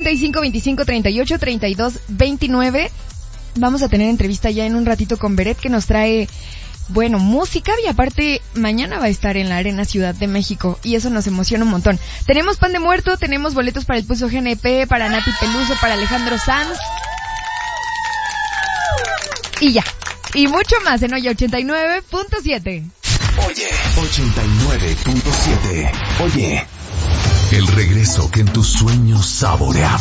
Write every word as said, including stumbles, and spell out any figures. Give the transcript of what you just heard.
treinta y cinco, veinticinco, treinta y ocho, treinta y dos, veintinueve. Vamos a tener entrevista ya en un ratito con Beret, que nos trae, bueno, música, y aparte mañana va a estar en la Arena Ciudad de México y eso nos emociona un montón. Tenemos pan de muerto, tenemos boletos para el Pulso G N P, para Nati Peluso, para Alejandro Sanz. Y ya. Y mucho más en Oye ochenta y nueve punto siete. Oye ochenta y nueve punto siete. Oye, el regreso que en tus sueños saboreabas.